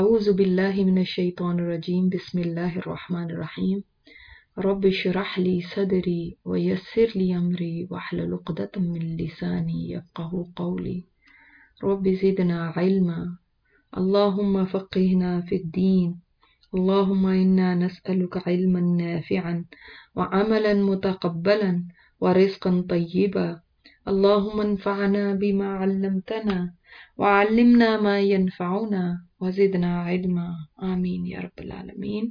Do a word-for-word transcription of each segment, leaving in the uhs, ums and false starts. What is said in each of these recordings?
أعوذ بالله من الشيطان الرجيم بسم الله الرحمن الرحيم رب اشرح لي صدري ويسر لي أمري واحلل عقدة من لساني يفقهوا قولي رب زدنا علما اللهم فقهنا في الدين اللهم إنا نسألك علما نافعا وعملا متقبلا ورزقا طيبا اللهم انفعنا بما علمتنا وعلمنا ما ينفعنا وزدنا علما آمین یا رب العالمین۔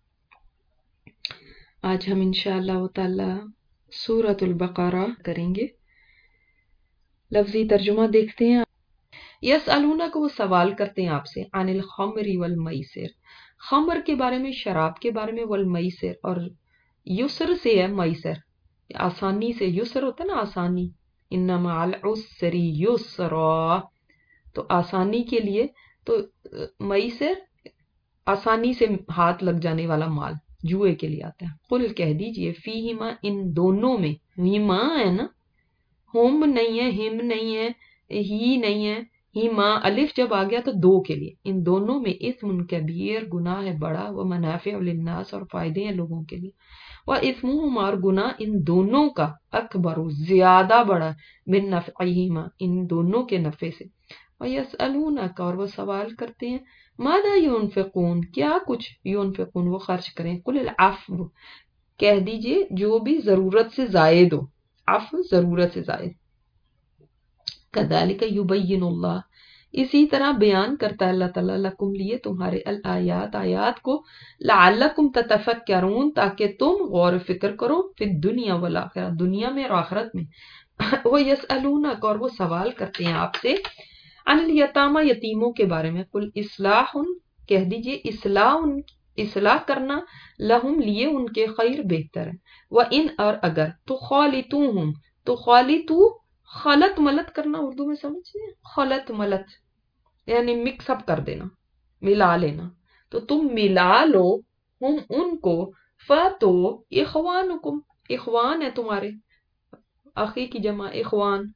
آج ہم انشاءاللہ تعالی سورۃ البقرہ کریں گے۔ لفظی ترجمہ دیکھتے ہیں۔ یسألونک، وہ سوال کرتے ہیں آپ سے، عن الخمر والمیسر، خمر کے بارے میں، شراب کے بارے میں، والمیسر، اور یسر سے ہے میسر، آسانی سے، یسر ہوتا ہے نا آسانی، ان مع العسر یسرا، تو آسانی کے لیے، تو میسر آسانی سے ہاتھ لگ جانے والا مال، جوئے کے لیے آتا ہے۔ قل کہہ دیجئے، فیہما، ان دونوں میں، ہما ہے نا، ہم نہیں ہے، ہم نہیں ہے، ہی نہیں ہے، ہما الف جب آ گیا تو دو کے لیے، ان دونوں میں اثم کبیر، گناہ ہے بڑا، و منافع للناس، اور فائدے ہیں لوگوں کے لیے، و اثمہما، اور گناہ ان دونوں کا، اکبر زیادہ بڑا، من نفعہما، ان دونوں کے نفع سے، وَيَسْأَلُونَكَ، اور وہ سوال کرتے ہیں، ماذا ينفقون، کیا کچھ، ينفقون وہ خرچ کریں، قل العفو، کہہ دیجئے جو بھی ضرورت سے زائد ہو، عفو ضرورت سے زائد، كَذَلِكَ يُبَيِّنُ اللَّهُ، اسی طرح بیان کرتا ہے اللہ تعالیٰ، لکم لیے تمہارے، الآیات آیات کو، لعلکم تتفکرون تاکہ تم غور و فکر کرو، فی الدنیا والآخرہ، دنیا میں اور آخرت میں، وَيَسْأَلُونَكَ، اور وہ سوال کرتے ہیں آپ سے، عن الیتامى، یتیموں کے بارے میں، قل اصلاح، کہہ دیجئے اصلاح، اصلاح کرنا، لہم لیے ان کے، خیر بہتر ہے، وَإِنْ، اور اگر، تخالطوہم، تخالطو خلط ملط کرنا، اردو میں سمجھے، خلط ملط یعنی مکس اپ کر دینا، ملا لینا، تو تم ملا لو، ہم ان کو، فاتو اخوانکم، اخوان ہے تمہارے، اخی کی جمع اخوان،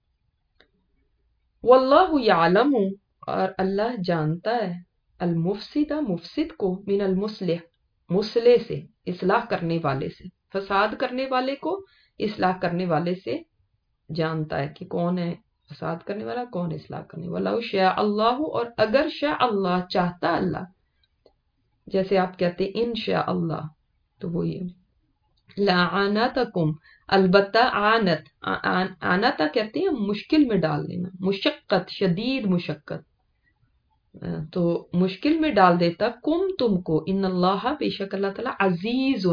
واللہ یعلم، اور اللہ جانتا ہے، المفسد، مفسد کو، من المصلح، مصلح سے، اصلاح کرنے والے سے، فساد کرنے والے کو اصلاح کرنے والے سے جانتا ہے کہ کون ہے فساد کرنے والا، کون اصلاح کرنے والا، شاء اللہ، اور اگر شاء اللہ چاہتا اللہ، جیسے آپ کہتے ہیں ان شاء اللہ، تو وہ یہ لعنتکم، البتہ آنت، آنتا کہتے ہیں مشکل میں ڈال دینا، مشقت، شدید مشقت، تو مشکل میں ڈال دیتا، کم تم کو، ان اللہ، بے شک اللہ تعالیٰ، عزیز،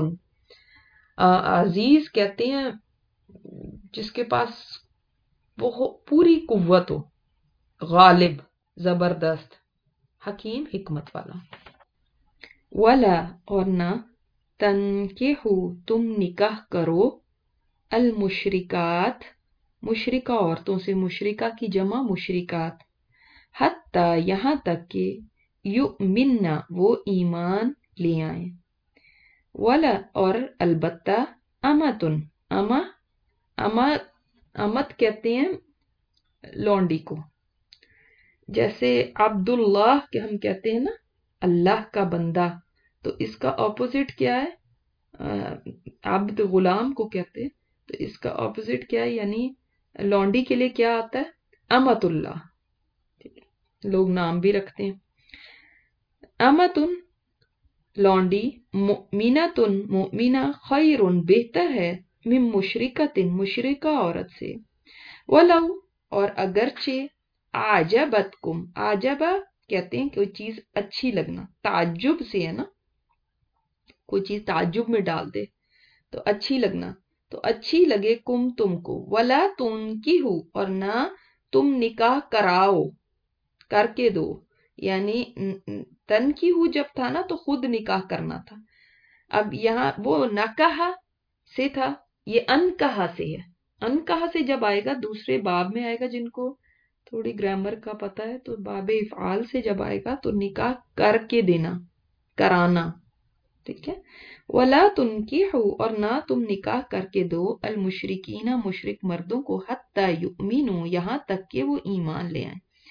عزیز کہتے ہیں جس کے پاس پوری قوت ہو، غالب، زبردست، حکیم، حکمت والا، ولا، اور نہ، تنکحو، تم نکاح کرو، المشرکات، مشرکہ عورتوں سے، مشرکہ کی جمع مشرکات، حتی، یہاں تک کہ، یؤمننا، وہ ایمان لے آئیں، ولا، اور البتہ، امتن، اما، اما، امت کہتے ہیں لونڈی کو، جیسے عبداللہ کہ ہم کہتے ہیں نا اللہ کا بندہ، تو اس کا اپوزٹ کیا ہے، عبد غلام کو کہتے ہیں، تو اس کا اپوزٹ کیا ہے، یعنی لونڈی کے لیے کیا آتا ہے، امت اللہ، لوگ نام بھی رکھتے ہیں، امتن لونڈی، مؤمنتن مؤمنہ، خیرن بہتر ہے، من مشرکتن مشرکہ عورت سے، ولو، اور اگرچہ، اعجبتکم، اعجبہ کہتے ہیں کوئی چیز اچھی لگنا، تعجب سے ہے نا، کوئی چیز تعجب میں ڈال دے تو اچھی لگنا، تو اچھی لگے، کم تم کو، ولا تنکحو، اور نہ تم نکاح کراؤ، کر کے دو، یعنی تنکحو جب تھا نا تو خود نکاح کرنا تھا، اب یہاں وہ نکاح سے تھا، یہ انکحا سے ہے، انکحا سے جب آئے گا دوسرے باب میں آئے گا، جن کو تھوڑی گرامر کا پتہ ہے تو باب افعال سے جب آئے گا تو نکاح کر کے دینا، کرانا، ٹھیک ہے، ولا تنکحو، اور نہ تم نکاح کر کے دو، المشرکین مشرک مردوں کو، حتی یؤمنوا، یہاں تک کہ وہ ایمان لے آئیں،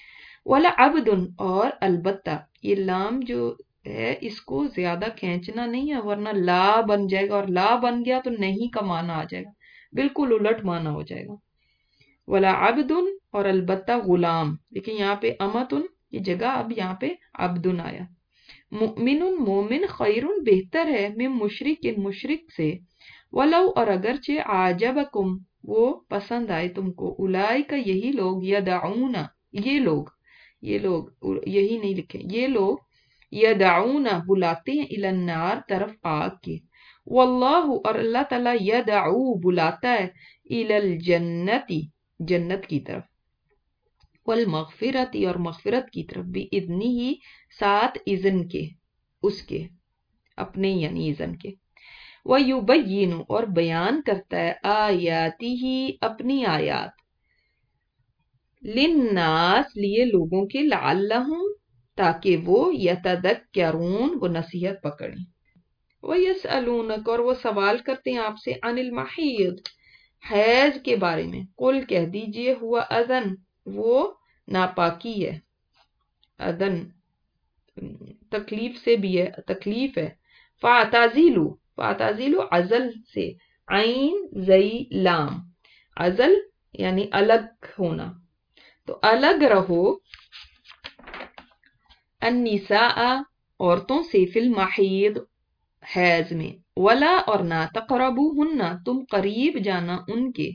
ولا عبدن اور البتہ، یہ لام جو ہے اس کو زیادہ کھینچنا نہیں ہے ورنہ لا بن جائے گا، اور لا بن گیا تو نہیں کا معنی آ جائے گا، بالکل الٹ معنی ہو جائے گا۔ ولا عبدن اور البتہ غلام، لیکن یہاں پہ امتن کی جگہ اب یہاں پہ عبدن آیا۔ مؤمن مومن خیر بہتر ہے، من مشرک مشرک سے، ولو اور اگرچہ عجبکم وہ پسند آئے تم کو، اولئک یہی لوگ، یدعون یہ لوگ یہ لوگ یہی نہیں لکھے، یہ لوگ یدعون بلاتے ہیں، الی النار طرف آگ کے، واللہ اور اللہ تعالیٰ یدعو بلاتا ہے، الی الجنتی جنت کی طرف، والمغفرت اور مغفرت کی طرف، بِإِذْنِهِ ہی ساتھ اذن کے، اس کے اپنے یعنی اذن کے، وَيُبَيِّنُ اور بیان کرتا ہے، آیاتِهِ اپنی آیات، لِلنَّاسِ لیے لوگوں کے، لعلہم تاکہ وہ، یتذکرون وہ نصیحت پکڑیں، وَيَسْأَلُونَكَ اور وہ سوال کرتے ہیں آپ سے، عن المحیض حیض کے بارے میں، قل کہہ دیجئے، ہوا اذن وہ ناپاکی ہے، اذن تکلیف سے بھی ہے، تکلیف ہے، فاعتزلوا فاعتزلوا عزل سے، عین زئی لام، عزل یعنی الگ ہونا، تو الگ رہو، النساء عورتوں سے، فی المحیض حیض میں، ولا اور نہ، تقربوہن تم قریب جانا ان کے،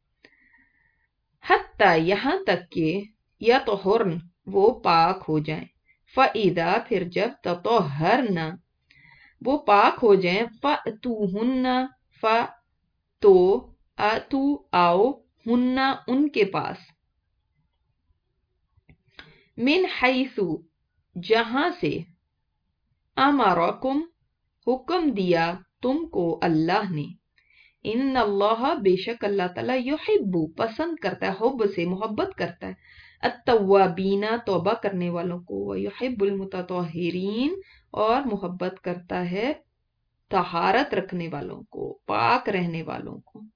حتی یہاں تک کہ، یطہرن وہ پاک ہو جائیں، فَإِذَا پھر جب، تطہرن وہ پاک ہو جائیں، فَأْتُوهُنَّ ف تو آتو آؤ، ہن ان کے پاس، من حیث جہاں سے، امرکم حکم دیا تم کو اللہ نے، ان اللہ بے شک اللہ تعالیٰ، یحب پسند کرتا ہے، حب سے محبت کرتا ہے، التوابین توبہ کرنے والوں کو، ویحب المتطہرین اور محبت کرتا ہے طہارت رکھنے والوں کو، پاک رہنے والوں کو۔